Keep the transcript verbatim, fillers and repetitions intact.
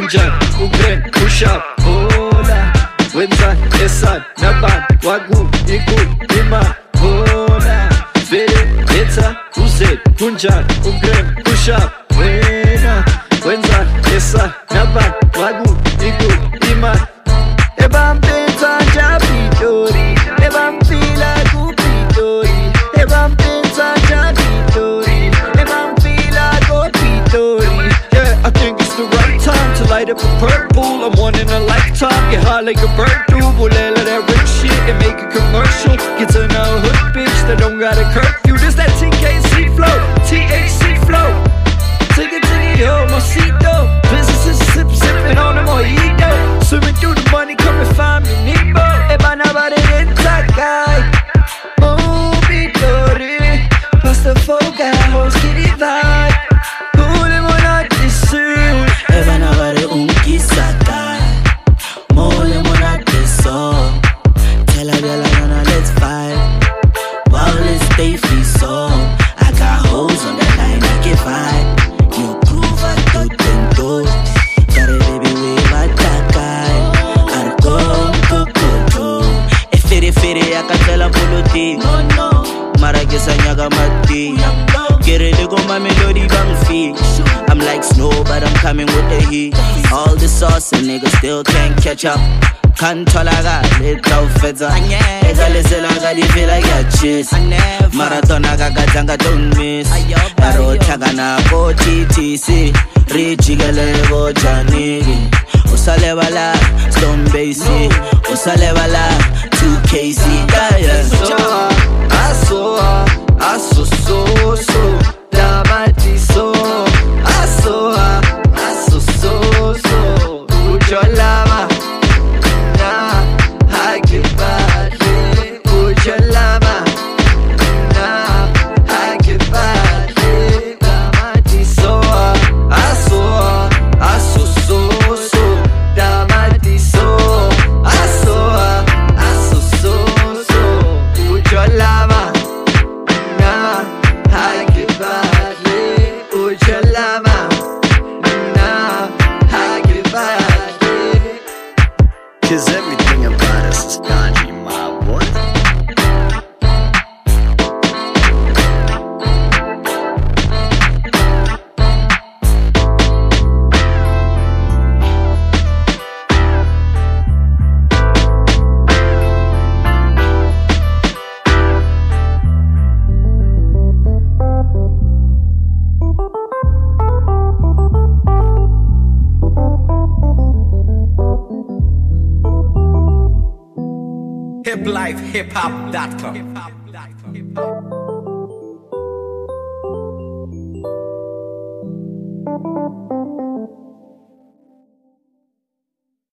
kunjani ugrand push-up hola wenzani esani nabani wakuphi ikuphi imali hola vele letha uze kunjani ugrand push-up wena wenzani esani nabani wakuphi ikuphi imali ebampenza njapitori ebamfila kupitori ebampenza njapitori ebamfila kupitori. Yeah, I think it's the right time to light up a purple. I'm one in a lifetime, get high like a bird do. Bulella that rich shit and make a commercial. Get to know a hood bitch that don't got a curfew. This that T K C flow, T H C flow. Take it to the yo, mosito. Businesses sip, sipping on a mojito. Swimming through the money, come and find me, Nemo. Eba na ba de guy. Oh, Vittori. Plus the folk house, get it vibe. Who them on that this soon? Eba na ba de unkisaka. Mole mo na this song. Tell her girl I wanna let's fight. While let's stay free song. I got hoes on the line, I get vibe. You prove I do them doors. Got a baby with my guy. I go go go go. E fere fere akatela poloti. No no. Mara ke sanyaga mati. Get it go my melody bang fee. I'm like snow but I'm coming with the heat. All the sauce and niggas still can't catch up. Kantolaga, little feta. Eka lesela ga di feel like a cheese. Maratona ga ganga don't miss. Aro tagana go T T C. Richigale go Janigi. Usalebala, Stone Basie. Usalebala, two K C. Yeah, So, aso, aso, so, so. Damati so, aso, aso, so, so. Ujolama. Cause everything about us is ganji, my boy. hip life hip hop dot com